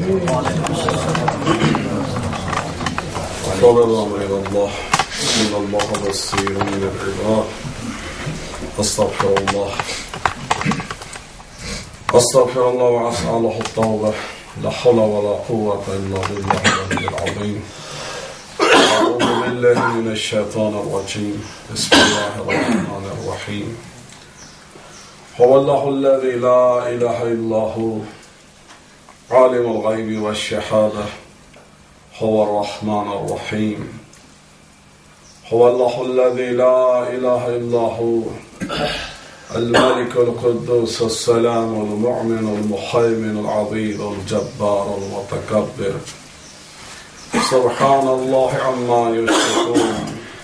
قال الأمر إلى الله إن الله بصير بالعباد. أستغفر الله وأسأله التوبة. لا حول ولا قوة إلا بالله العلي العظيم. أعوذ بالله من الشيطان الرجيم. بسم الله الرحمن الرحيم. هو الله الذي لا إله إلا هو عالم الغيب والشهادة هو الرحمن الرحيم. هو الله الذي لا إله إلا هو الملك القدوس السلام المؤمن المهيمن العظيم الجبار المتكبر سبحان الله عما يشركون.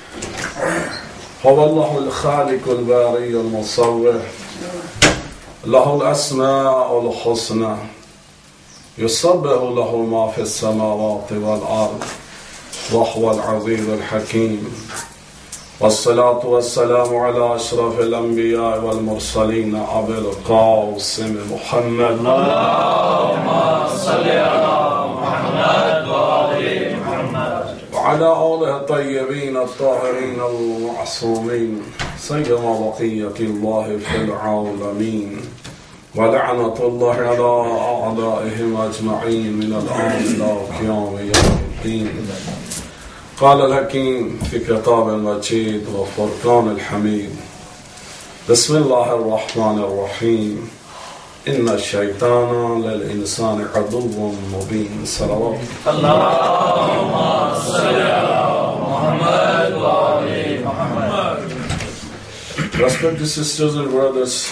هو الله الخالق الباري المصور له الأسماء الحسنى يسبح له ما في السماوات والأرض وهو العزيز الحكيم. والصلاة والسلام على أشرف الأنبياء والمرسلين أبي القاسم محمد. اللهم صل على محمد وآل محمد وعلى آله الطيبين الطاهرين المعصومين سيما بقية الله في العالمين. ولعنة الله على أعدائهم أجمعين من الآن إلى قيام يوم الدين. قال الحكيم في كتاب المجيد وفرقان الحميد. بسم الله الرحمن الرحيم. إن الشيطان للإنسان عدو مبين. صلوات اللهم صل على محمد وآل محمد. Respected sisters and brothers,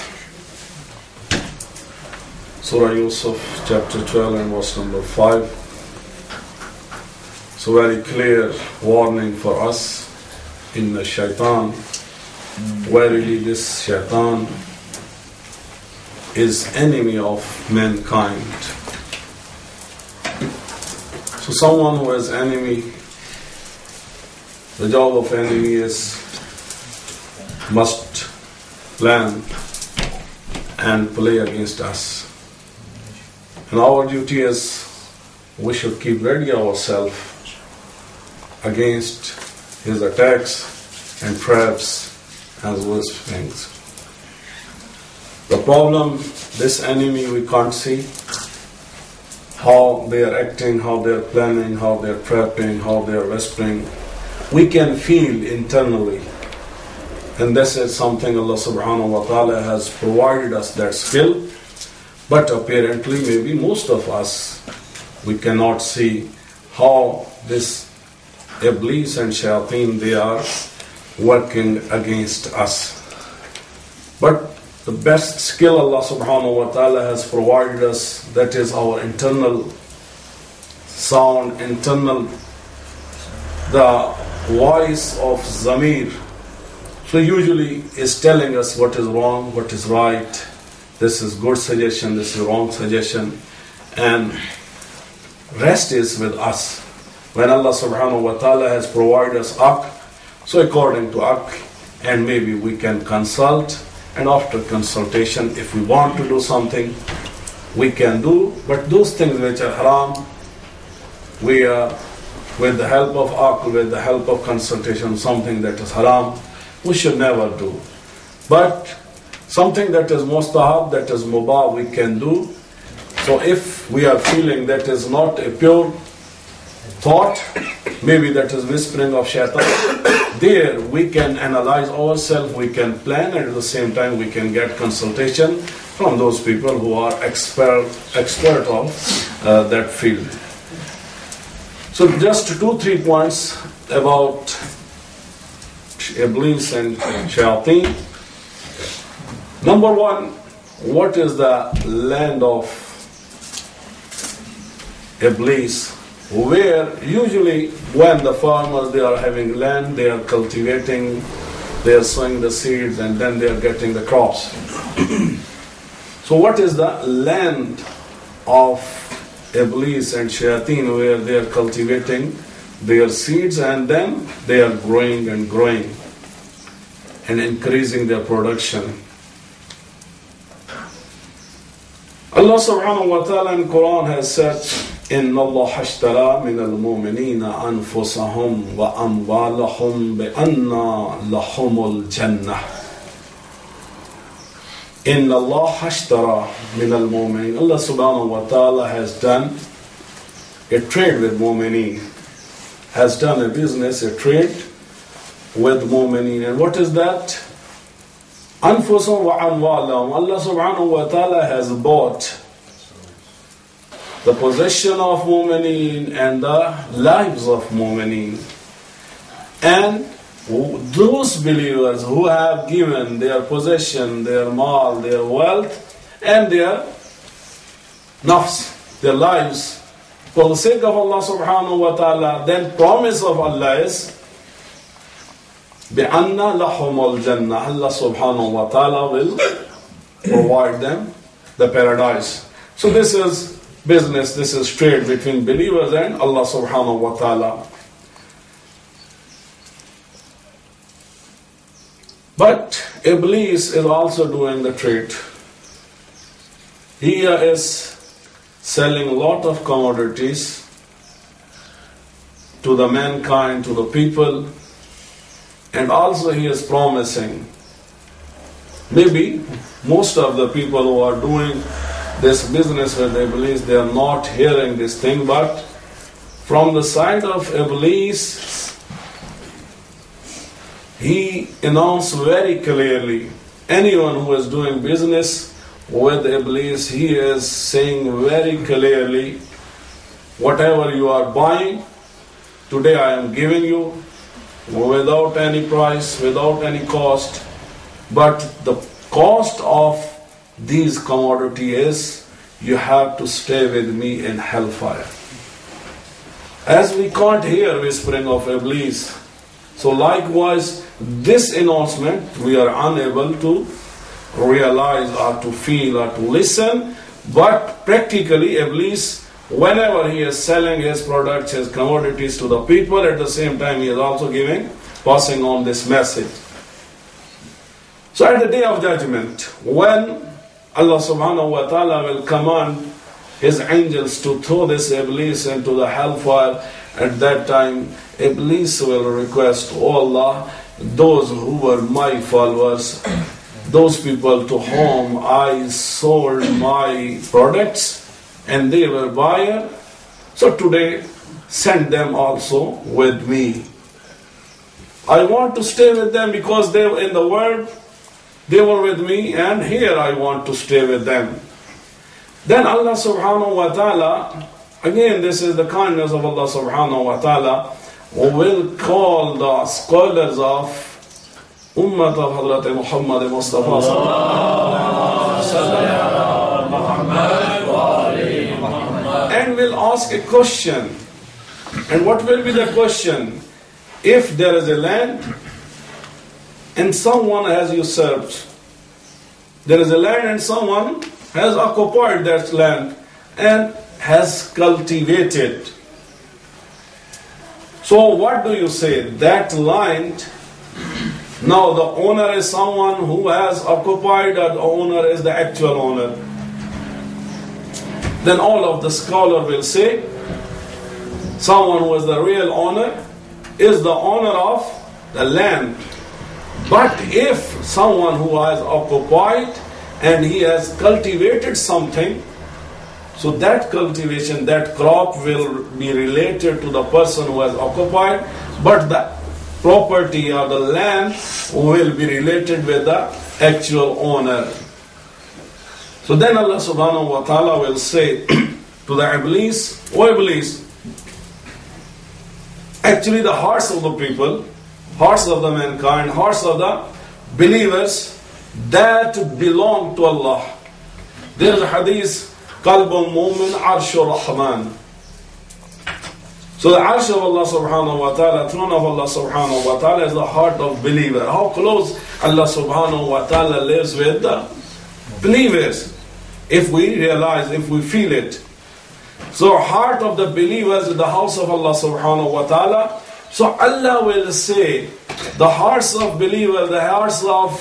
Surah Yusuf, chapter 12 and verse number 5. So very clear warning for us. Inna shaitan, verily this shaitan is enemy of mankind. So someone who has enemy, the job of enemy is must plan and play against us. And our duty is we should keep ready ourselves against his attacks and traps and those things. The problem, this enemy we can't see how they are acting, how they are planning, how they are trapping, how they are whispering. We can feel internally. And this is something Allah subhanahu wa ta'ala has provided us that skill. But apparently, maybe most of us, we cannot see how this Iblis and Shayateen, they are working against us. But the best skill Allah subhanahu wa ta'ala has provided us, that is our internal sound, the voice of Zamir. So usually is telling us what is wrong, what is right. This is good suggestion, this is wrong suggestion. And rest is with us. When Allah subhanahu wa ta'ala has provided us Aql, so according to Aql, and maybe we can consult, and after consultation, if we want to do something, we can do. But those things which are haram, we are, with the help of Aql, with the help of consultation, something that is haram, we should never do. But something that is mustahab, that is mubah, we can do. So if we are feeling that is not a pure thought, maybe that is whispering of shaitan, there we can analyze ourselves, we can plan, and at the same time we can get consultation from those people who are expert of that field. So just 2-3 points about Iblis and Shayateen. Number one, what is the land of Iblis? Where usually when the farmers, they are having land, they are cultivating, they are sowing the seeds, and then they are getting the crops. So what is the land of Iblis and Shayateen, where they are cultivating their seeds and then they are growing and increasing their production? Allah subhanahu wa ta'ala in Quran has said, إن الله اشترى من المؤمنين أنفسهم وأموالهم بأن لهم الجنة. إن الله اشترى من المؤمنين. Allah subhanahu wa ta'ala has done a trade with mu'mineen, has done a business, a trade with mu'mineen. And what is that? أنفسهم وأموالهم. Allah subhanahu wa ta'ala has bought the possession of mu'mineen and the lives of mu'mineen. And those believers who have given their possession, their mal, their wealth, and their nafs, their lives, for the sake of Allah subhanahu wa ta'ala, then promise of Allah is بِأَنَّ لَهُمُ الْجَنَّةِ. Allah subhanahu wa ta'ala will provide them the paradise. So this is business, this is trade between believers and Allah subhanahu wa ta'ala. But Iblis is also doing the trade. He is selling a lot of commodities to the mankind, to the people, and also he is promising. Maybe most of the people who are doing this business with Iblis, they are not hearing this thing, but from the side of Iblis, he announced very clearly, anyone who is doing business with Iblis, he is saying very clearly, whatever you are buying, today I am giving you without any price, without any cost, but the cost of these commodity is you have to stay with me in hellfire. As we can't hear whispering of Iblis, so likewise this announcement we are unable to realize or to feel or to listen, but practically Iblis, whenever he is selling his products, his commodities to the people, at the same time he is also passing on this message. So at the day of judgment, when Allah subhanahu wa ta'ala will command his angels to throw this Iblis into the hellfire, at that time Iblis will request, "Oh Allah, those who were my followers, those people to whom I sold my products and they were buyer, so today send them also with me. I want to stay with them because they were in the world, they were with me, and here I want to stay with them." Then Allah subhanahu wa ta'ala, again this is the kindness of Allah subhanahu wa ta'ala, will call the scholars of Ummah of Hazrat Muhammad Mustafa and will ask a question. And what will be the question? If there is a land and someone has usurped, there is a land and someone has occupied that land and has cultivated. So what do you say? That land, now the owner is someone who has occupied, or the owner is the actual owner? Then all of the scholar will say, someone who is the real owner is the owner of the land. But if someone who has occupied and he has cultivated something, so that cultivation, that crop will be related to the person who has occupied, but the property or the land will be related with the actual owner. So then Allah subhanahu wa ta'ala will say to the Iblis, "O Iblis, actually the hearts of the people, hearts of the mankind, hearts of the believers, that belong to Allah." There is a hadith, قَلْبُ الْمُؤْمِنِ عَرْشُ الرَّحْمَنِ. So the arsh of Allah subhanahu wa ta'ala, throne of Allah subhanahu wa ta'ala, is the heart of believer. How close Allah subhanahu wa ta'ala lives with the believers, if we realize, if we feel it. So heart of the believers is the house of Allah subhanahu wa ta'ala. So Allah will say, the hearts of believers, the hearts of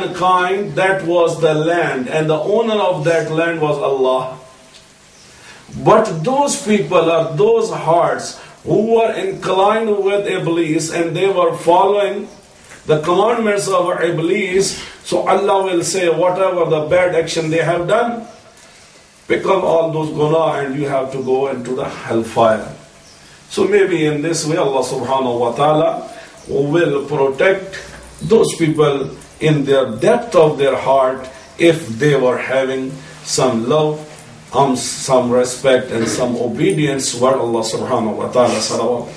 mankind, that was the land, and the owner of that land was Allah. But those people or those hearts who were inclined with Iblis and they were following the commandments of Iblis, so Allah will say, whatever the bad action they have done, pick up all those guna and you have to go into the hellfire. So maybe in this way Allah subhanahu wa ta'ala will protect those people in their depth of their heart if they were having some love, some respect and some obedience to what Allah subhanahu wa ta'ala said.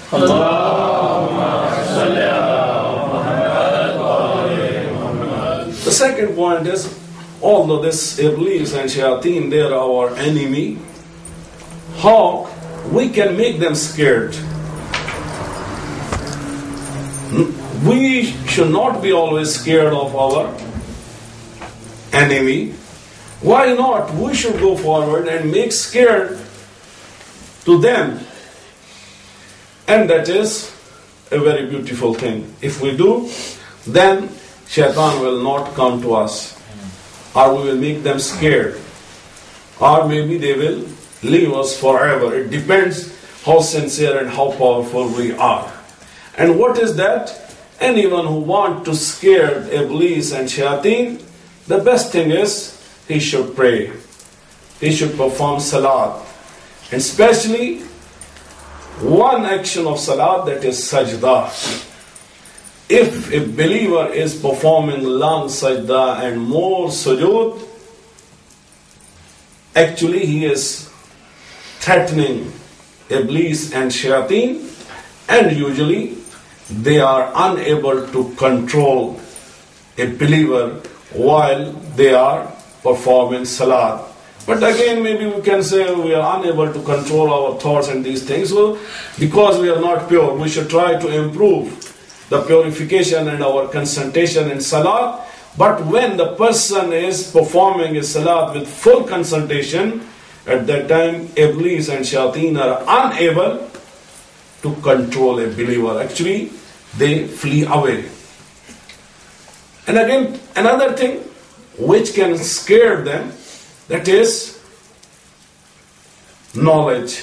The second point is, although this Iblis and Shayateen, they are our enemy, how we can make them scared. We should not be always scared of our enemy. Why not? We should go forward and make scared to them. And that is a very beautiful thing. If we do, then Shaitan will not come to us. Or we will make them scared. Or maybe they will leave us forever. It depends how sincere and how powerful we are. And what is that? Anyone who wants to scare Iblis and Shayateen, the best thing is he should pray. He should perform salat. And especially one action of salat, that is sajda. If a believer is performing long sajda and more sujood, actually he is threatening Iblis and Shayateen, and usually they are unable to control a believer while they are performing salat. But again, maybe we can say we are unable to control our thoughts and these things. So, because we are not pure, we should try to improve the purification and our concentration in salat. But when the person is performing a salat with full concentration, at that time, Iblis and Shayateen are unable to control a believer. Actually, they flee away. And again, another thing which can scare them, that is knowledge.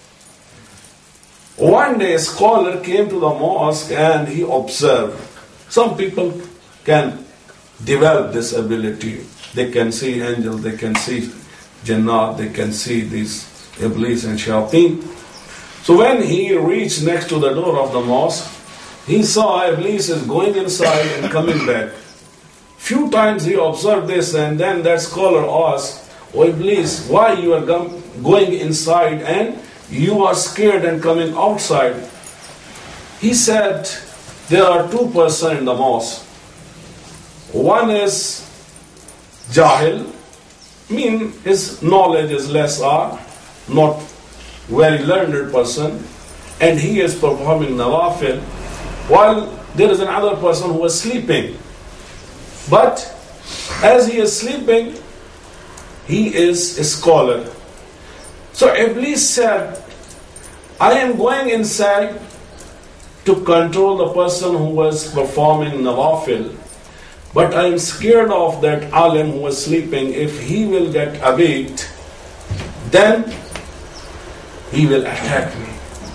One day a scholar came to the mosque and he observed. Some people can develop this ability. They can see angels, they can see Jannah, they can see these Iblis and Shayateen. So when he reached next to the door of the mosque, he saw Iblis is going inside and coming back. Few times he observed this, and then that scholar asked, "Oh Iblis, why you are going inside and you are scared and coming outside?" He said, "There are two persons in the mosque. One is Jahil, mean his knowledge is less or not very learned person, and he is performing nawafil, while there is another person who is sleeping. But as he is sleeping, he is a scholar." So Iblis said, "I am going inside to control the person who was performing nawafil, but I am scared of that alim who was sleeping. If he will get awaked, then he will attack me.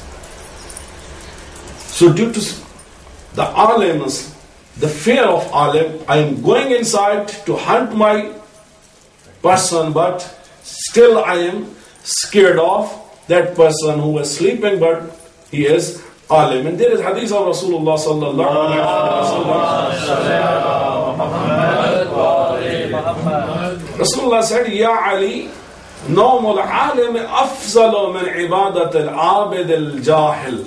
So due to the alims, the fear of alim, I am going inside to hunt my person, but still I am scared of that person who is sleeping, but he is alim." And there is hadith of Rasulullah sallallahu alaihi wasallam. Rasulullah said, "Ya Ali, نوم العالم أفضل من عبادة العابد الجاهل."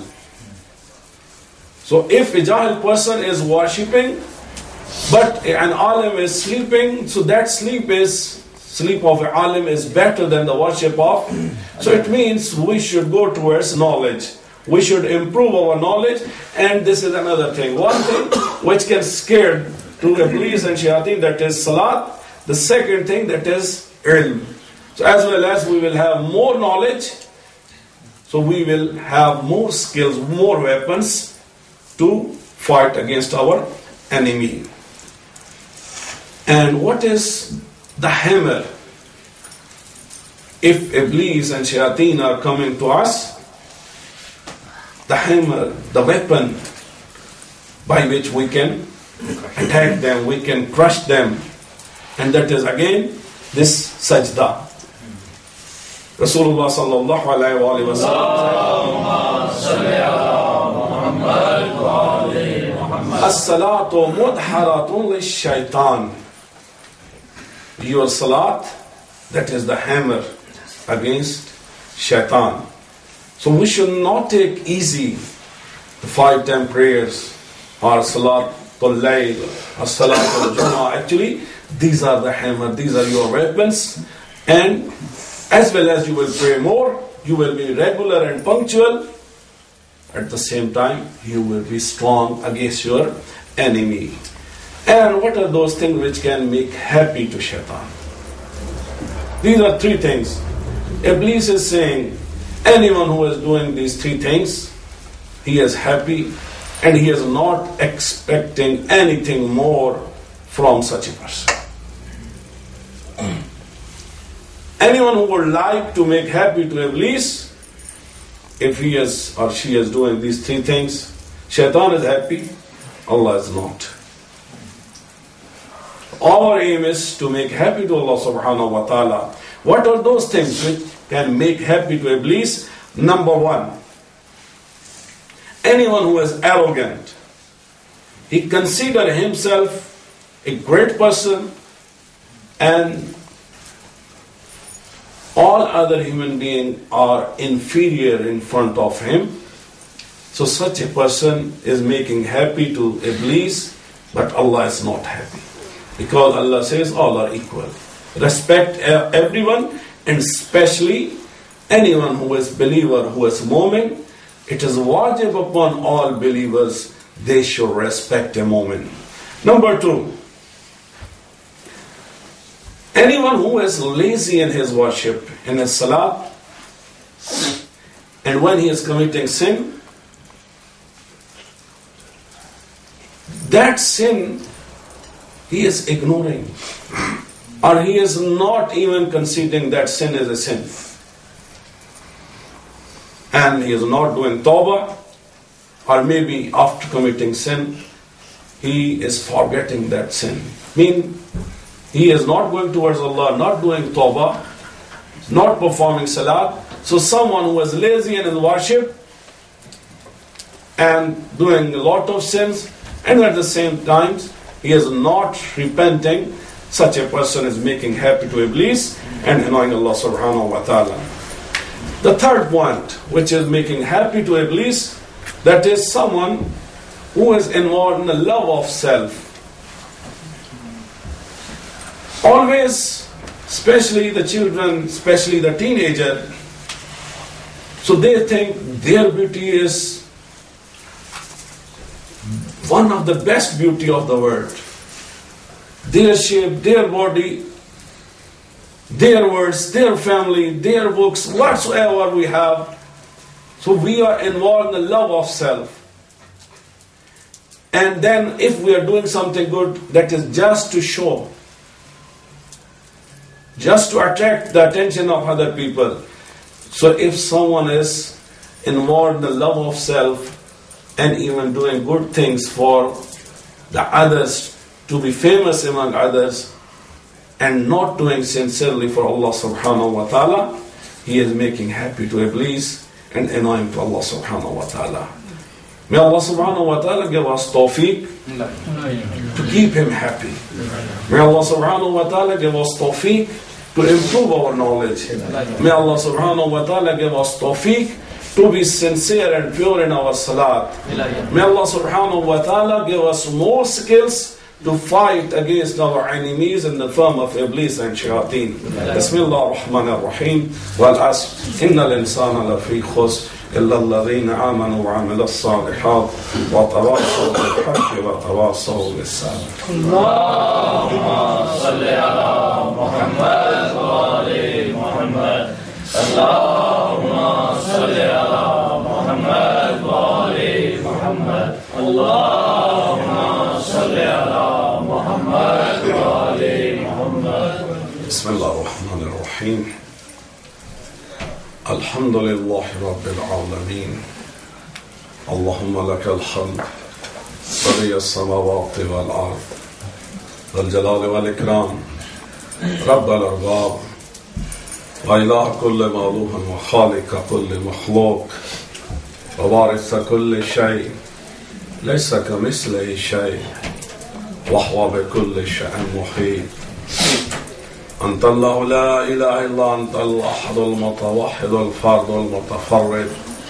So if a jahil person is worshipping, but an alim is sleeping, so that sleep of an alim is better than the worship of. So it means we should go towards knowledge. We should improve our knowledge, and this is another thing. One thing which can scare to Iblis and Shayateen, that is salat. The second thing, that is ilm. So as well as we will have more knowledge, so we will have more skills, more weapons to fight against our enemy. And what is the hammer? if Iblis and Shayateen are coming to us, the hammer, the weapon by which we can attack them, we can crush them, and that is again this sajda. Rasulullah sallallahu alayhi wa sallam, as-salatu mudharatun lish-shaytan. Your salat, that is the hammer against shaitan. So we should not take easy the 5 time prayers or salatul layl or salatul jummah. Actually, these are the hammer, these are your weapons, and as well as you will pray more, you will be regular and punctual. At the same time, you will be strong against your enemy. And what are those things which can make happy to shaitan? These are 3 things. Iblis is saying, anyone who is doing these 3 things, he is happy and he is not expecting anything more from such a person. Anyone who would like to make happy to Iblis, if he is or she is doing these 3 things, shaitan is happy, Allah is not. Our aim is to make happy to Allah subhanahu wa ta'ala. What are those things which can make happy to Iblis? Number 1, anyone who is arrogant, he considers himself a great person and all other human beings are inferior in front of him. So such a person is making happy to Iblis, but Allah is not happy. Because Allah says all are equal. Respect everyone, and especially anyone who is believer, who is mu'min. It is wajib upon all believers, they should respect a mu'min. Number 2, anyone who is lazy in his worship, in his salah, and when he is committing sin, that sin he is ignoring, or he is not even considering that sin is a sin. And he is not doing tawbah, or maybe after committing sin, he is forgetting that sin. He is not going towards Allah, not doing tawbah, not performing salat. So someone who is lazy in his worship and doing a lot of sins, and at the same time, he is not repenting, such a person is making happy to Iblis and annoying Allah subhanahu wa ta'ala. The third point, which is making happy to Iblis, that is someone who is involved in the love of self. Always, especially the children, especially the teenager, so they think their beauty is one of the best beauty of the world. Their shape, their body, their words, their family, their books, whatsoever we have. So we are involved in the love of self. And then if we are doing something good, that is just to show, just to attract the attention of other people. So if someone is involved in the love of self and even doing good things for the others, to be famous among others, and not doing sincerely for Allah subhanahu wa ta'ala, he is making happy to Iblis and annoying to Allah subhanahu wa ta'ala. May Allah subhanahu wa ta'ala give us tawfiq to keep him happy. May Allah subhanahu wa ta'ala give us tawfiq to improve our knowledge. May Allah subhanahu wa ta'ala give us tawfiq to be sincere and pure in our salat. May Allah subhanahu wa ta'ala give us more skills to fight against our enemies in the form of Iblis and Shayateen. Bismillah ar-Rahman ar-Rahim. Wal asr. Inna al-insana lafi khusr. إلا الذين آمنوا وعملوا الصالحات وتواصوا بالحق وتواصوا بالصبر. اللهم صل على محمد وآل محمد. اللهم صل على محمد وآل محمد. اللهم صل على محمد وآل محمد. بسم الله الرحمن الرحيم. الحمد لله رب العالمين اللهم لك الحمد بديع السماوات والأرض ذو الجلال والإكرام رب الأرباب وإله كل مألوه وخالق كل مخلوق ووارث كل شيء ليس كمثله شيء وهو بكل شيء محيط أنت الله لا إله إلا أنت الأحد المتوحد الفرد المتفرد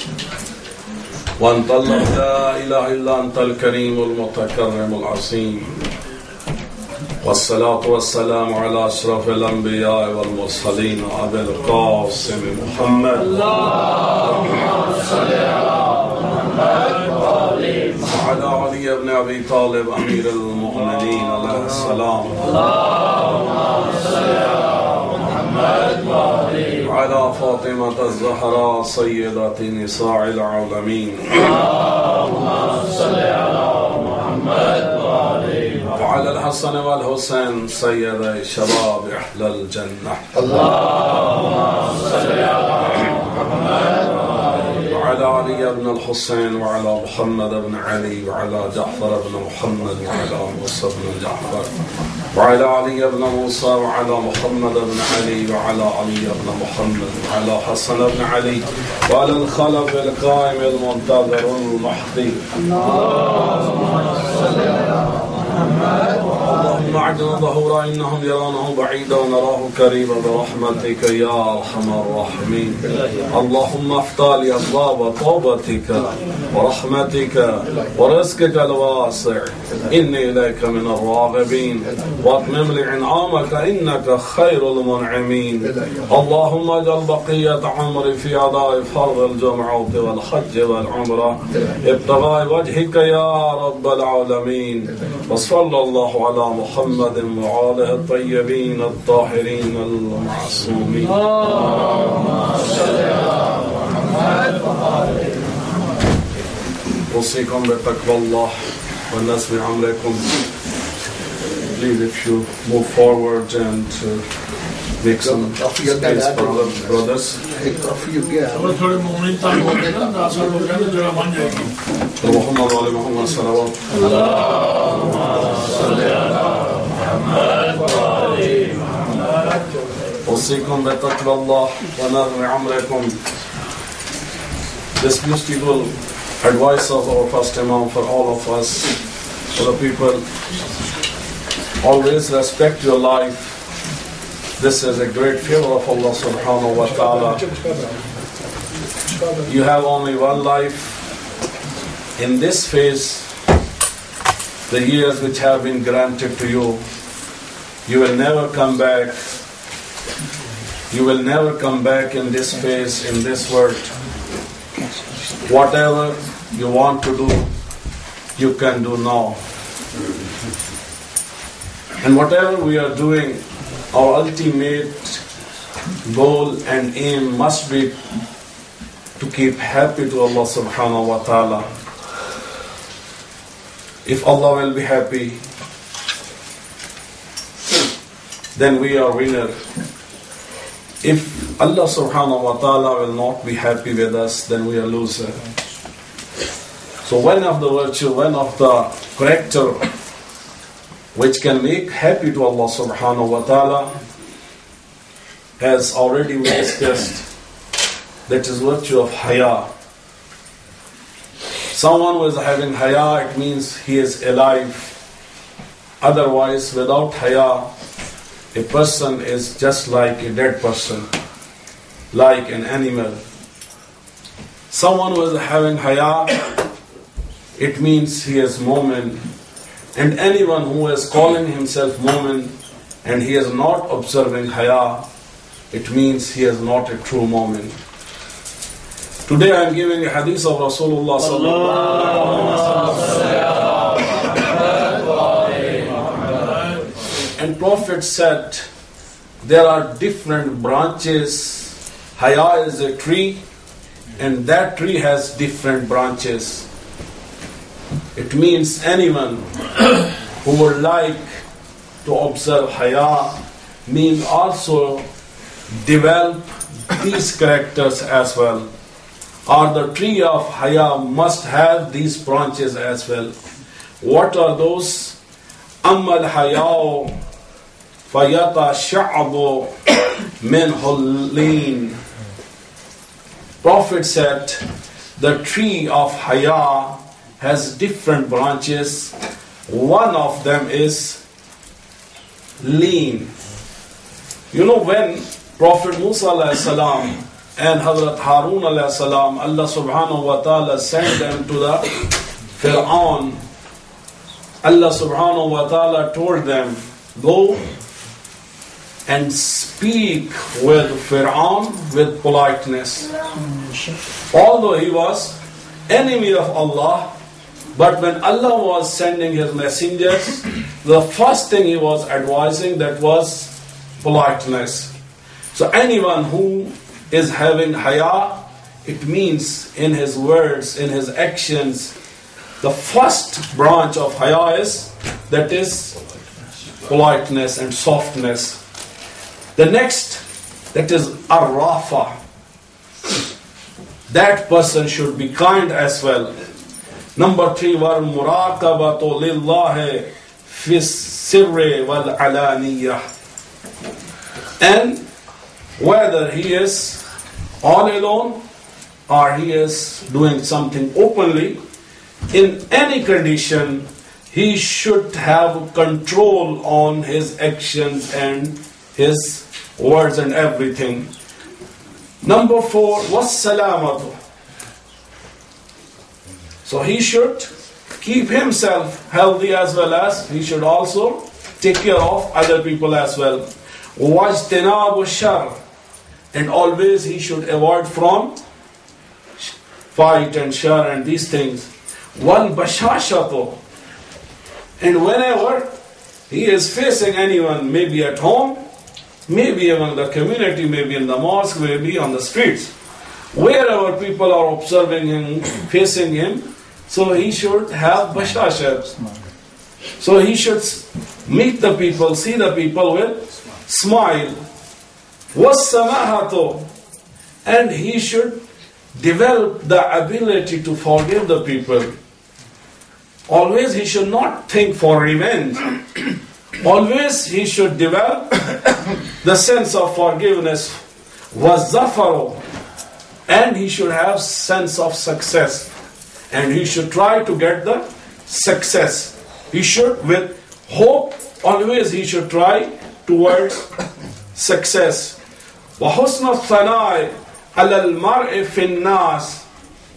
وأنت الله لا إله إلا أنت الكريم المتكرم العظيم والصلاة والسلام على أشرف الأنبياء والمرسلين أبي القاسم محمد اللهم صل على محمد وعلى علي بن أبي طالب أمير المؤمنين عليه السلام اللهم صل على محمد وعلى فاطمة الزهراء سيدة نساء العالمين اللهم صل على محمد وعلى الحسن والحسين سيدي شباب أهل الجنة اللهم صل على محمد وعلى علي بن الحسين وعلى محمد بن علي وعلى جعفر بن محمد وعلى موسى بن جعفر وعلى علي بن موسى وعلى محمد بن علي وعلى علي بن محمد وعلى حسن بن علي وعلى الخلف القائم المنتظر المهدي اللهم صل على اللهم اعجل ظهورا انهم يرونه بعيدا ونراه قريبا برحمتك يا ارحم الراحمين اللهم افتح لي ابواب توبتك ورحمتك ورزقك الواسع اني اليك من الراغبين واتمم لي انعامك انك خير المنعمين اللهم اجعل بقيه عمري في اداء فرض الجمعه والحج والعمره ابتغاء وجهك يا رب العالمين وصلى الله على محمد وآله الطيبين الطاهرين المعصومين اللهم صل على محمد أوصيكم بتقوى الله والنسب عمركم. Please, if you move forward and make some space for the brothers. اللهم صل على محمد صلوات اللهم صل على محمد وآل محمد أوصيكم بتقوى الله ونظم عمركم. This beautiful advice of our first Imam for all of us, for the people, always respect your life. This is a great favor of Allah subhanahu wa ta'ala. You have only one life. In this phase, the years which have been granted to you, you will never come back. You will never come back in this phase, in this world. Whatever you want to do, you can do now. And whatever we are doing, our ultimate goal and aim must be to keep happy to Allah subhanahu wa ta'ala. If Allah will be happy, then we are winner. If Allah subhanahu wa ta'ala will not be happy with us, then we are loser. So one of the virtue, one of the character which can make happy to Allah subhanahu wa ta'ala, as already we discussed, that is virtue of haya. Someone who is having haya, it means he is alive. Otherwise, without haya, a person is just like a dead person, like an animal. Someone who is having haya, it means he is mu'min. And anyone who is calling himself mu'min and he is not observing haya, it means he is not a true mu'min. Today I am giving a hadith of Rasulullah sallallahu alaihi wasallam. And Prophet said, there are different branches. Haya is a tree, and that tree has different branches. It means anyone who would like to observe haya means also develop these characters as well. Or the tree of Haya must have these branches as well. What are those? أَمَّا الْحَيَاءُ فَيَتَشَعَّبُ مِنْهُ اللِّينُ. Prophet said, the tree of Haya has different branches. One of them is lean. You know, when Prophet Musa alayhi salam and Hazrat Harun alayhi salam, Allah subhanahu wa ta'ala sent them to the Fir'aun. Allah subhanahu wa ta'ala told them, go and speak with Fir'aun with politeness. Although he was enemy of Allah, but when Allah was sending his messengers, the first thing he was advising, that was politeness. So anyone who is having haya, it means in his words, in his actions, the first branch of haya is, that is politeness and softness. The next, that is arrafa. That person should be kind as well. Number 3, wal muraqabatu lillahi fi sirri wal alaniyah. And whether he is all alone or he is doing something openly, in any condition, he should have control on his actions and his words and everything. Number 4, wassalamatu. So he should keep himself healthy as well as he should also take care of other people as well. Wajtinabu shar. And always he should avoid from fight and shar and these things. Wal bashashatu. And whenever he is facing anyone, maybe at home, maybe among the community, maybe in the mosque, maybe on the streets, wherever people are observing him, facing him, so he should have bashashat. So he should meet the people, see the people with smile. Wassamahato. And he should develop the ability to forgive the people. Always he should not think for revenge. Always he should develop the sense of forgiveness. Wazzafaro. And he should have sense of success. And he should try to get the success. He should, with hope, always he should try towards success. وَحُسْنَ الثَّنَاءِ عَلَى الْمَرْءِ فِي النَّاسِ.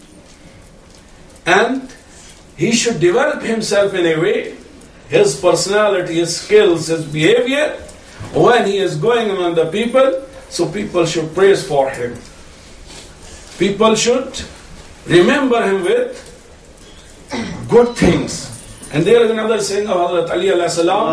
And he should develop himself in a way, his personality, his skills, his behavior, when he is going among the people, so people should praise for him. People should remember him with good things. And there is another saying of Hazrat Ali alayhi salam.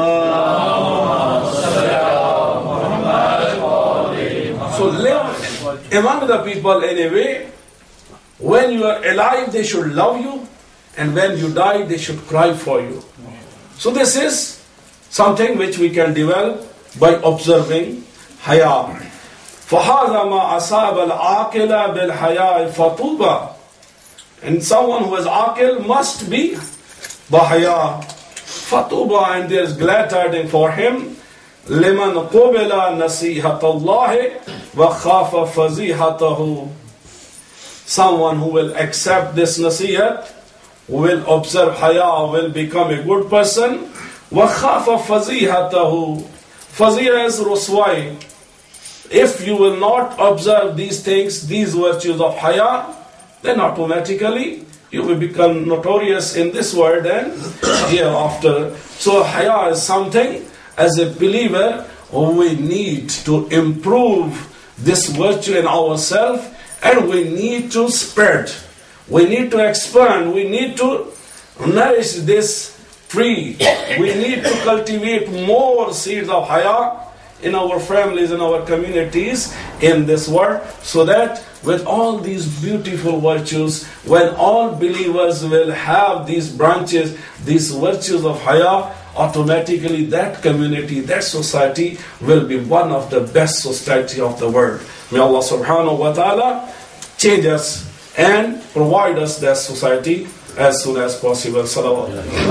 So live among the people in a way, when you are alive they should love you, and when you die they should cry for you. So this is something which we can develop by observing haya. فَهَذَا مَا أَصَابَ الْعَاقِلَ بِالْحَيَاءِ فَطُوبَى. And someone who is aqil must be bahaya. Fatuba, and there is glad tidings for him. لِمَنْ قُبِلَ نَصِيحَةَ اللَّهِ وَخَافَ فَزِيحَتَهُ. Someone who will accept this nasihat, who will observe haya, will become a good person. وَخَافَ فَزِيحَتَهُ. Faziyah is ruswai. If you will not observe these things, these virtues of haya, then automatically you will become notorious in this world and hereafter. So haya is something, as a believer, we need to improve this virtue in ourselves, and we need to spread. We need to expand. We need to nourish this tree. We need to cultivate more seeds of haya in our families, in our communities, in this world, so that with all these beautiful virtues, when all believers will have these branches, these virtues of haya, automatically that community, that society will be one of the best society of the world. May Allah subhanahu wa ta'ala change us and provide us that society as soon as possible. Salawat.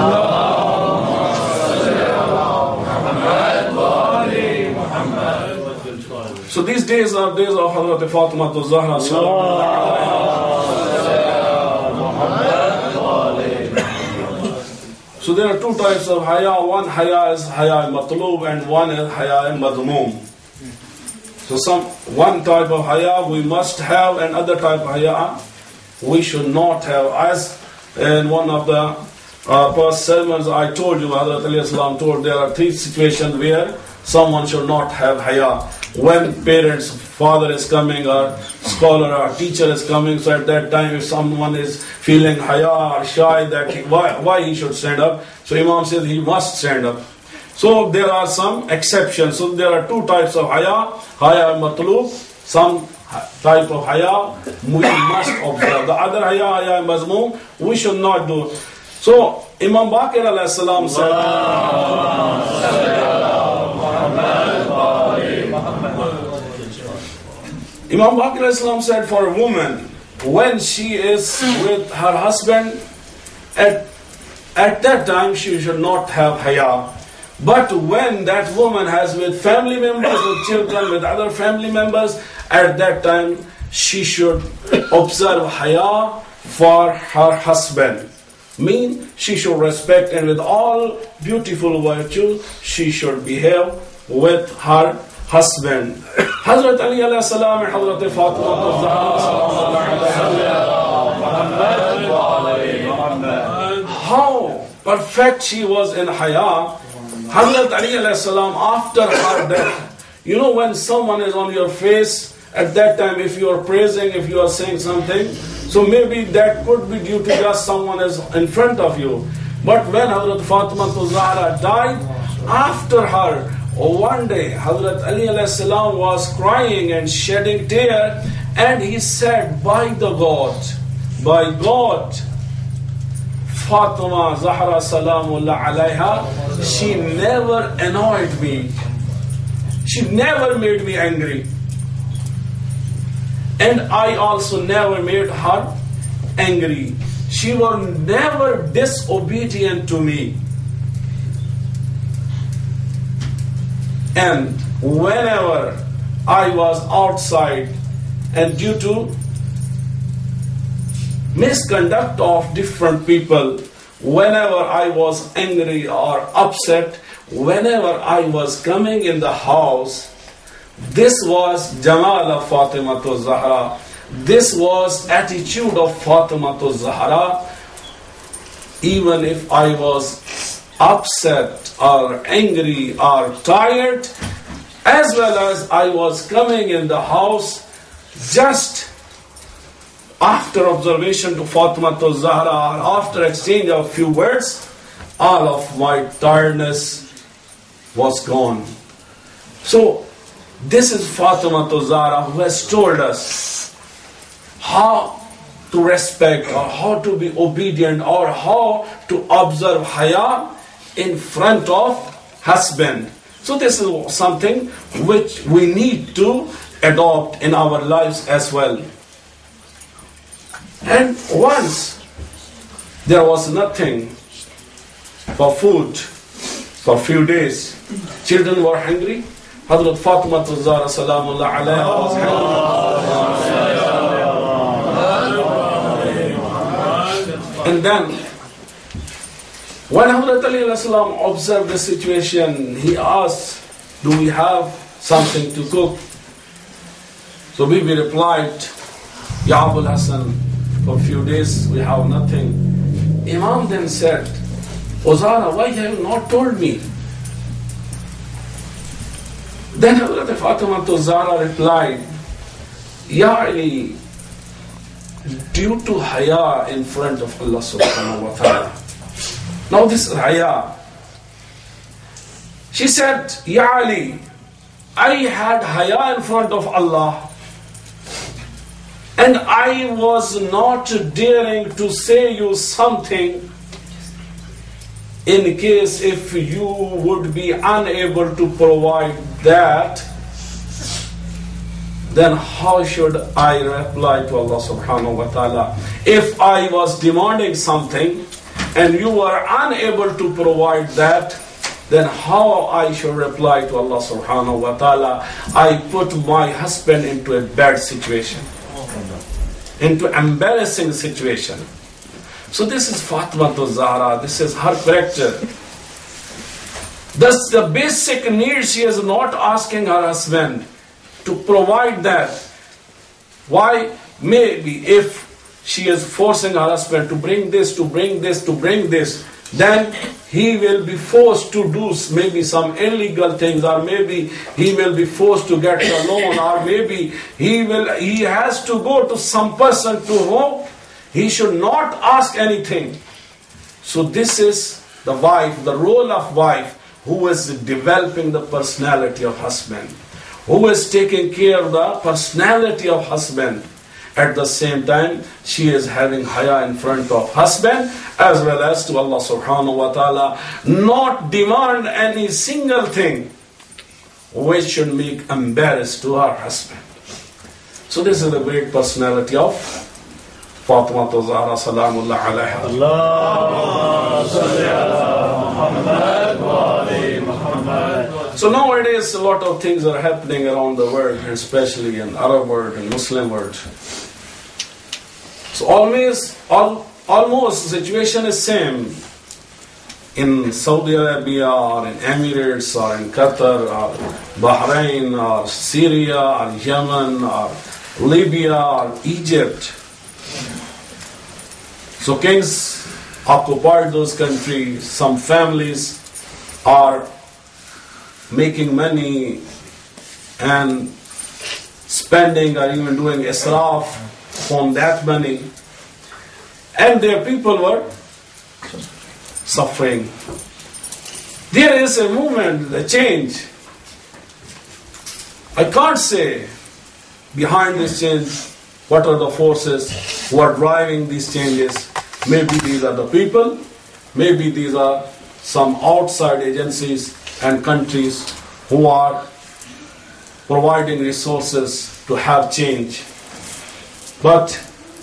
So these days are days of Hazrat Fatima Zahra. So there are two types of haya. One haya is haya matlub and one is haya madmum. So one type of haya we must have and other type of haya we should not have. As in one of the past sermons I told you, Hazrat Ali Islam told there are three situations where someone should not have haya. When parents, father is coming or scholar or teacher is coming, so at that time if someone is feeling haya or shy that why he should stand up, so Imam says he must stand up. So there are some exceptions. So there are two types of haya. Haya matlub, some type of haya we must observe. The other haya mazmum, we should not do. So Imam Baqir alayhi salam said, Imam Baqir alayhi salam said, for a woman, when she is with her husband, at that time she should not have haya. But when that woman has with family members, with children, with other family members, at that time she should observe haya for her husband. Mean she should respect and with all beautiful virtues she should behave with her husband. Hazrat Ali alayhi salam and Hazrat Fatima Zahra, how perfect she was in haya. Hazrat Ali alayhi salam, after her death, you know when someone is on your face, at that time if you are praising, if you are saying something, so maybe that could be due to just someone is in front of you. But when Hazrat Fatima Zahra died, after her, one day Hazrat Ali alayhi salam was crying and shedding tears, and he said, by God, Fatima Zahra salamullah alayha, she never annoyed me. She never made me angry. And I also never made her angry. She was never disobedient to me. And whenever I was outside and due to misconduct of different people, whenever I was angry or upset, whenever I was coming in the house, this was Jamal of Fatima Zahra. This was attitude of Fatima Zahra. Even if I was upset or angry or tired, as well as I was coming in the house, just after observation to Fatima Zahra or after exchange of few words, all of my tiredness was gone. So this is Fatima Zahra who has told us how to respect or how to be obedient or how to observe haya in front of husband. So this is something which we need to adopt in our lives as well. And once there was nothing for food for a few days. Children were hungry. Hazrat Fatima Zahra salamullah alayha was hungry. And then when Hazrat Ali alayhi salam observed the situation, he asked, do we have something to cook? So Bibi replied, Ya Abul Hasan, for a few days we have nothing. Imam then said, O Zahra, why have you not told me? Then Hazrat Fatima Zahra replied, Ya Ali, due to haya in front of Allah subhanahu wa ta'ala. Now this is haya. She said, Ya Ali, I had haya in front of Allah, and I was not daring to say you something in case if you would be unable to provide that, then how should I reply to Allah subhanahu wa ta'ala? If I was demanding something and you are unable to provide that, then how I should reply to Allah subhanahu wa ta'ala? I put my husband into a bad situation, into embarrassing situation. So this is Fatima Zahra, this is her character. Thus the basic need, she is not asking her husband to provide that. Why? Maybe if she is forcing her husband to bring this, to bring this, to bring this, then he will be forced to do maybe some illegal things, or maybe he will be forced to get a loan, or maybe he has to go to some person to whom he should not ask anything. So this is the wife, the role of wife, who is developing the personality of husband, who is taking care of the personality of husband. At the same time, she is having haya in front of husband as well as to Allah subhanahu wa ta'ala, not demand any single thing which should make embarrassed to her husband. So this is the great personality of Fatima Zahra salamullah alayha. Allahumma salli ala Muhammad wa ali Muhammad. So nowadays a lot of things are happening around the world, especially in Arab world and Muslim world. So almost the situation is same in Saudi Arabia or in Emirates or in Qatar or Bahrain or Syria or Yemen or Libya or Egypt. So kings occupied those countries. Some families are making money and spending or even doing israf from that money, and their people were suffering. There is a movement, a change. I can't say behind this change what are the forces who are driving these changes. Maybe these are the people, maybe these are some outside agencies and countries who are providing resources to have change. But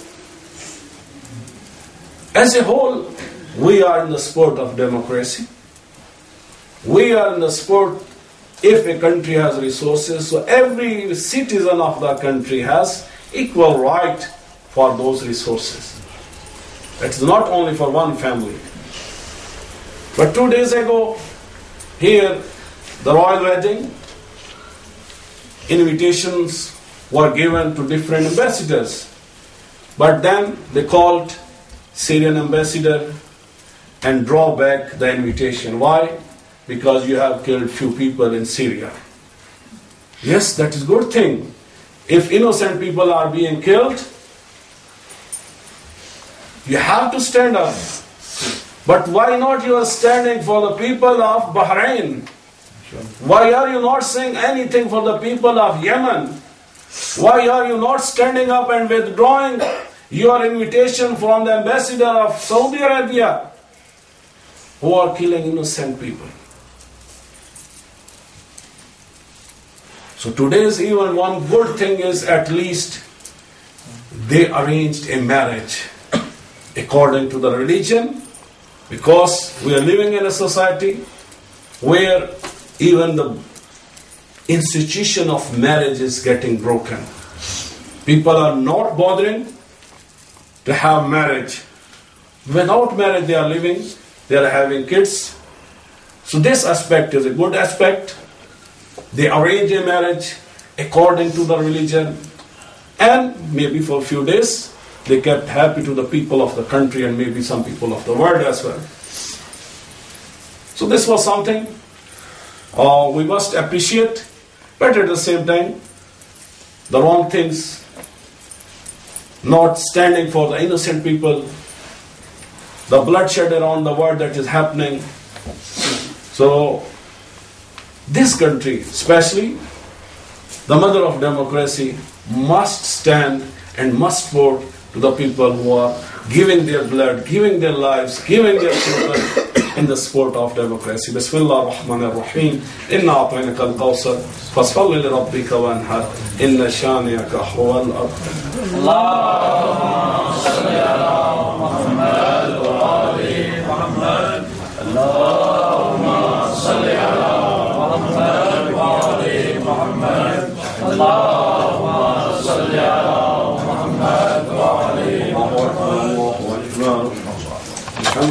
as a whole, we are in the sport of democracy. We are in the sport, if a country has resources, so every citizen of the country has equal right for those resources. It's not only for one family. But 2 days ago, here, the royal wedding, invitations were given to different ambassadors. But then they called Syrian ambassador and draw back the invitation. Why? Because you have killed few people in Syria. Yes, that is good thing. If innocent people are being killed, you have to stand up. But why not you are standing for the people of Bahrain? Why are you not saying anything for the people of Yemen? Why are you not standing up and withdrawing your invitation from the ambassador of Saudi Arabia, who are killing innocent people? So today's even one good thing is at least they arranged a marriage according to the religion, because we are living in a society where even the institution of marriage is getting broken. People are not bothering to have marriage. Without marriage they are living, they are having kids. So this aspect is a good aspect. They arrange a marriage according to the religion, and maybe for a few days they kept happy to the people of the country and maybe some people of the world as well. So this was something we must appreciate, but at the same time, the wrong things, not standing for the innocent people, the bloodshed around the world that is happening. So this country, especially the mother of democracy, must stand and must support to the people who are giving their blood, giving their lives, giving their children in the sport of democracy. Bismillah ar-Rahman ar-Rahim. Inna a'tainaka al-Kawthar fassalli li rabbika wanhar inna shani'aka huwa al-abtar. Allahumma salli ala Muhammad wa ali Muhammad. Allahumma salli ala Muhammad wa ali Muhammad. Allah